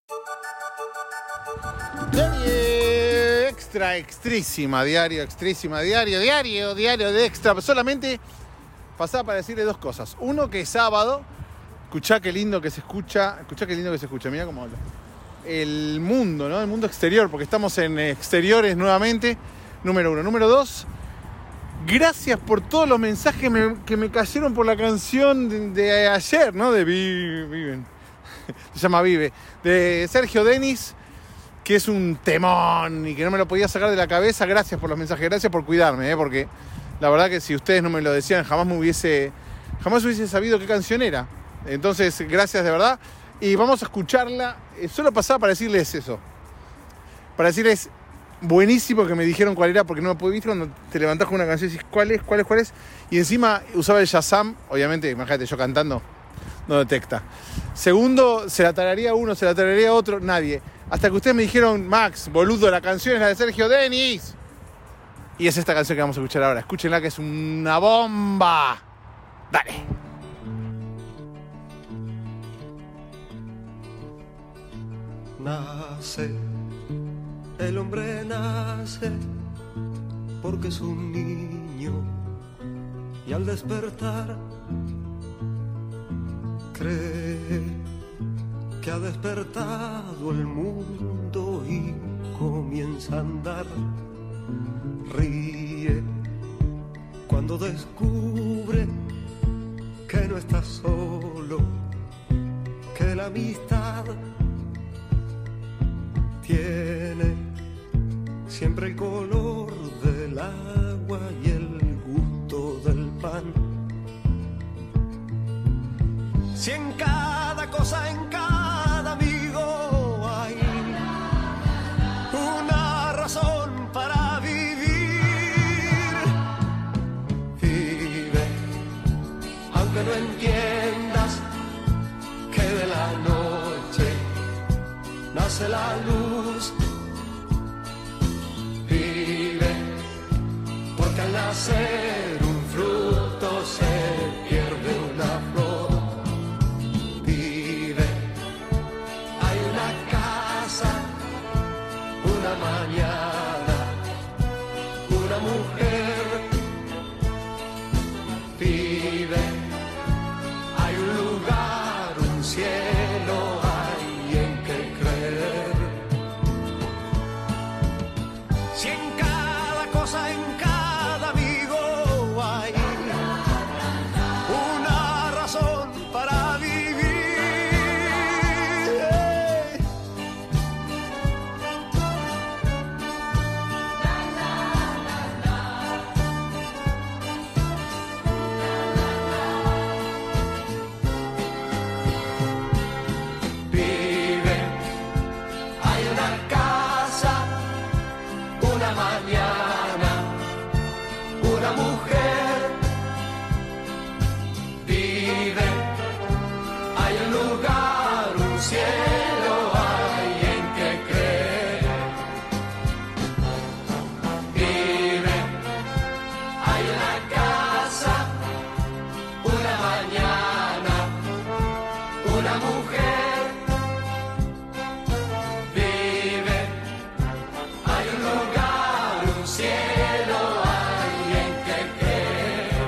Extrísima, diario de extra. Solamente pasaba para decirle dos cosas. Uno, que es sábado. Escuchá qué lindo que se escucha. Mirá cómo habla. El mundo, ¿no? El mundo exterior, porque estamos en exteriores nuevamente. Número uno. Número dos, gracias por todos los mensajes que me cayeron por la canción de ayer, ¿no? De Viven. Se llama Vive. De Sergio Denis, que es un temón y que no me lo podía sacar de la cabeza. Gracias por los mensajes, gracias por cuidarme, porque la verdad que si ustedes no me lo decían, jamás hubiese sabido qué canción era. Entonces, gracias de verdad. Y vamos a escucharla. Solo pasaba para decirles eso. Para decirles, buenísimo que me dijeron cuál era, porque no me pude. ¿Viste cuando te levantás con una canción y decís cuál es? Y encima usaba el Shazam. Obviamente, imagínate, yo cantando no detecta. Segundo, se la tararía uno, se la tararía otro, nadie. Hasta que ustedes me dijeron, Max, boludo, la canción es la de Sergio Denis. Y es esta canción que vamos a escuchar ahora. Escúchenla, que es una bomba. Dale. Nace, el hombre nace porque es un niño y al despertar cree que ha despertado el mundo y comienza a andar. Ríe cuando descubre que no está solo, que la amistad tiene siempre el color del agua y el gusto del pan. Si en cada cosa, en cada amigo hay una razón para vivir, vive, aunque no entiendas que de la noche nace la luz. Vive, porque al nacer un fruto se pierde una flor. Vive, hay una casa, una mañana, una mujer. Vive, hay un lugar, un cielo, hay en que creer. Si en cada cosa, en cada amigo hay una razón para vivir. Vive, hay una casa, una mañana, una mujer. Vive, hay un lugar, un cielo, hay en que creer. Vive, hay una casa, una mañana, una mujer. Vive, hay un lugar, un cielo, hay en que creer.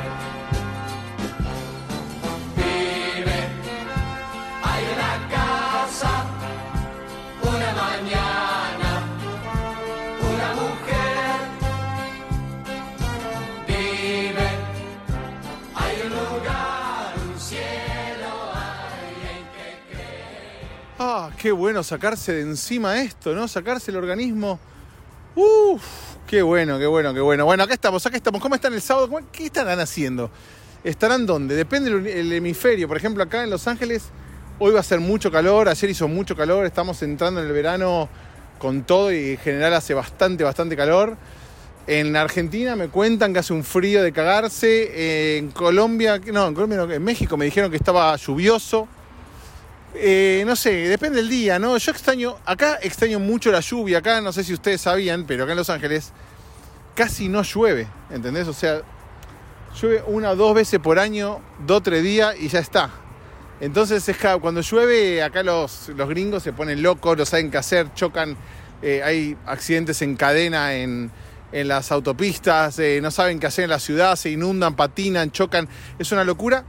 Vive, hay una casa, una mañana, una mujer. Vive, hay un lugar, un cielo, hay en que creer. Ah, qué bueno sacarse de encima esto, ¿no? Sacarse el organismo. Qué bueno. Bueno, acá estamos. ¿Cómo están el sábado? ¿Qué estarán haciendo? ¿Estarán dónde? Depende del hemisferio. Por ejemplo, acá en Los Ángeles, hoy va a ser mucho calor. Ayer hizo mucho calor. Estamos entrando en el verano con todo y en general hace bastante calor. En Argentina me cuentan que hace un frío de cagarse. En Colombia no, en México me dijeron que estaba lluvioso. No sé, depende del día, ¿no? Yo extraño mucho la lluvia. Acá, no sé si ustedes sabían, pero acá en Los Ángeles casi no llueve, ¿entendés? O sea, llueve 1 o 2 veces por año, 2 o 3 días y ya está. Entonces cuando llueve, acá los gringos se ponen locos, no saben qué hacer, chocan, hay accidentes en cadena en las autopistas, no saben qué hacer en la ciudad, se inundan, patinan, chocan, es una locura.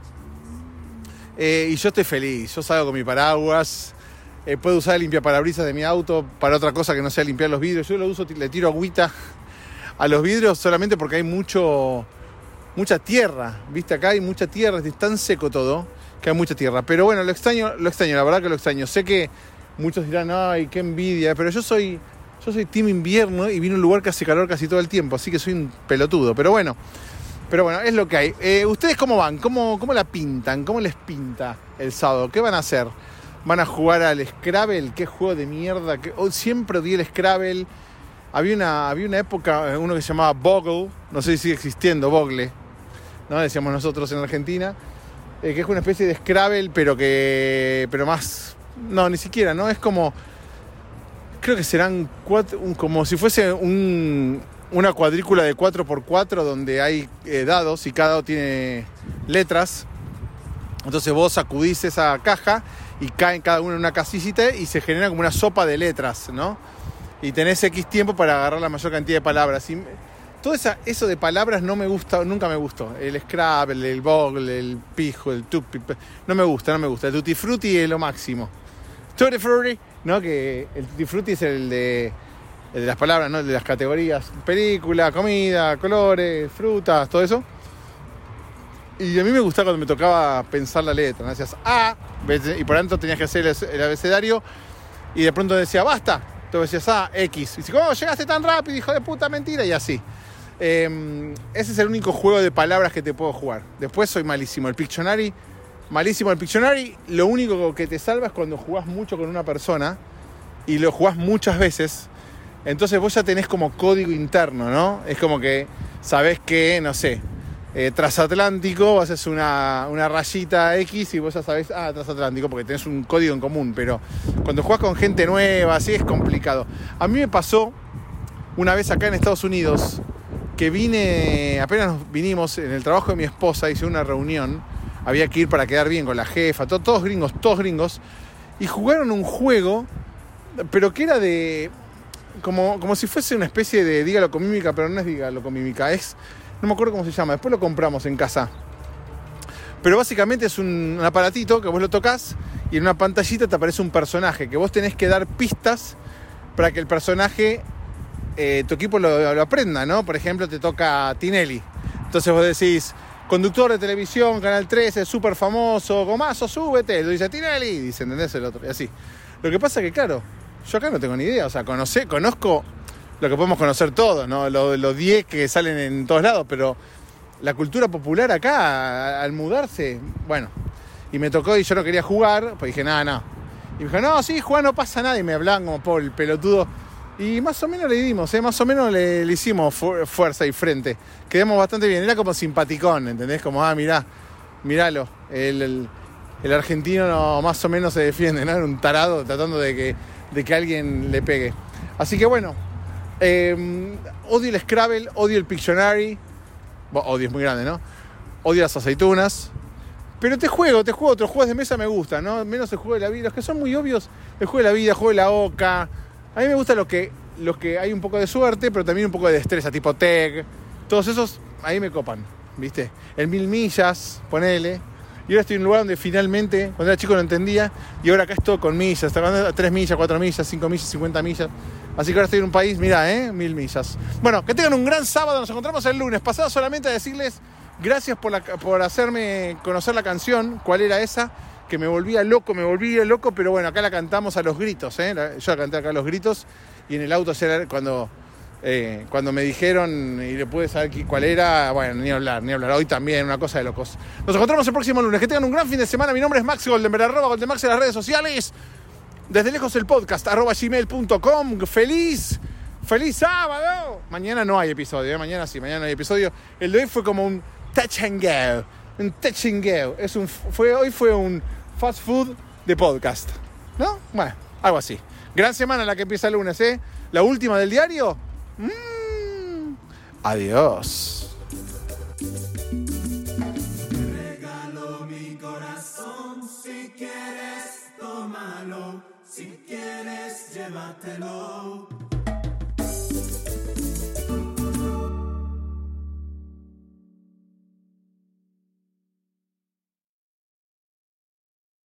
Y yo estoy feliz, yo salgo con mi paraguas, puedo usar el limpiaparabrisas de mi auto para otra cosa que no sea limpiar los vidrios. Yo lo uso, le tiro agüita a los vidrios solamente porque hay mucha tierra, ¿viste? Acá hay mucha tierra, es tan seco todo que hay mucha tierra. Pero bueno, lo extraño, la verdad que lo extraño. Sé que muchos dirán, ay, qué envidia, pero yo soy team invierno y vine a un lugar que hace calor casi todo el tiempo, así que soy un pelotudo. Pero bueno, es lo que hay. ¿Ustedes cómo van? ¿Cómo la pintan? ¿Cómo les pinta el sábado? ¿Qué van a hacer? ¿Van a jugar al Scrabble? ¿Qué juego de mierda? Siempre odié el Scrabble. Había una época, uno que se llamaba Boggle, no sé si sigue existiendo, Bogle, ¿no? Decíamos nosotros en Argentina, que es una especie de Scrabble, pero más, no, ni siquiera, ¿no? Es como, creo que serán como si fuese una cuadrícula de 4x4 donde hay dados y cada dado tiene letras. Entonces vos sacudís esa caja y caen cada uno en una casillita y se genera como una sopa de letras, ¿no? Y tenés X tiempo para agarrar la mayor cantidad de palabras. Y todo eso de palabras no me gusta, nunca me gustó. El Scrabble, el Bogle, el Pijo, el Tupi, no me gusta. El Tutti Frutti es lo máximo. Tutti Frutti, ¿no? Que el Tutti Frutti es el de las palabras, ¿no? El de las categorías, película, comida, colores, frutas, todo eso. Y a mí me gustaba cuando me tocaba pensar la letra, ¿no? Decías A, y por tanto tenías que hacer el abecedario, y de pronto decía, basta. Entonces decías X. Y dice, ¿cómo llegaste tan rápido, hijo de puta, mentira? Y así. Ese es el único juego de palabras que te puedo jugar. Después soy malísimo. El Pictionary, malísimo. El Pictionary, lo único que te salva es cuando jugás mucho con una persona y lo jugás muchas veces. Entonces vos ya tenés como código interno, ¿no? Es como que sabés que, no sé, transatlántico, haces una rayita X y vos ya sabés, transatlántico, porque tenés un código en común. Pero cuando jugás con gente nueva, así es complicado. A mí me pasó una vez acá en Estados Unidos que apenas vinimos en el trabajo de mi esposa, hice una reunión, había que ir para quedar bien con la jefa, todos gringos, y jugaron un juego, pero que era de como si fuese una especie de dígalo con mímica, pero no es dígalo con mímica, no me acuerdo cómo se llama, después lo compramos en casa. Pero básicamente es un aparatito que vos lo tocas y en una pantallita te aparece un personaje que vos tenés que dar pistas para que el personaje, tu equipo lo aprenda, ¿no? Por ejemplo, te toca Tinelli. Entonces vos decís, conductor de televisión, Canal 13, súper famoso, Gomazo, súbete. Lo dice Tinelli, dice, ¿entendés? El otro, y así. Lo que pasa es que, claro, yo acá no tengo ni idea. O sea, conozco lo que podemos conocer todos, ¿no? Los 10 que salen en todos lados, pero la cultura popular acá, al mudarse, bueno, y me tocó y yo no quería jugar, pues dije, no. Y me dijo, no, sí, jugar no pasa nada, y me hablaban como por el pelotudo, y más o menos le dimos, más o menos le hicimos fuerza y frente, quedamos bastante bien, era como simpaticón, ¿entendés? Como, miralo, el argentino más o menos se defiende, ¿no? Era un tarado tratando de que alguien le pegue. Así que bueno, odio el Scrabble, odio el Pictionary. Odio es muy grande, ¿no? Odio las aceitunas. Pero te juego otros juegos de mesa me gustan, ¿no? Menos el juego de la vida. Los que son muy obvios, el juego de la vida, el juego de la oca. A mí me gustan los que hay un poco de suerte, pero también un poco de destreza, tipo tag. Todos esos, ahí me copan, ¿viste? El 1000 millas, ponele. Y ahora estoy en un lugar donde finalmente, cuando era chico no entendía, y ahora acá es todo con millas. Está hablando 3 millas, 4 millas, 5 millas, 50 millas. Así que ahora estoy en un país, mirá, 1000 millas. Bueno, que tengan un gran sábado, nos encontramos el lunes. Pasado solamente a decirles gracias por hacerme conocer la canción, cuál era esa, que me volvía loco, pero bueno, acá la cantamos a los gritos, Yo la canté acá a los gritos, y en el auto cuando me dijeron y le pude saber cuál era, bueno, ni hablar. Hoy también, una cosa de locos. Nos encontramos el próximo lunes. Que tengan un gran fin de semana. Mi nombre es Maxi Goldenberg, @Goldenmax en las redes sociales. Desde lejos el podcast, @gmail.com. ¡Feliz sábado! Mañana no hay episodio, mañana sí, mañana no hay episodio. El de hoy fue como un touch and go. Hoy fue un fast food de podcast, ¿no? Bueno, algo así. Gran semana la que empieza el lunes, La última del diario. Adiós. Regalo mi corazón, sí. llévatelo.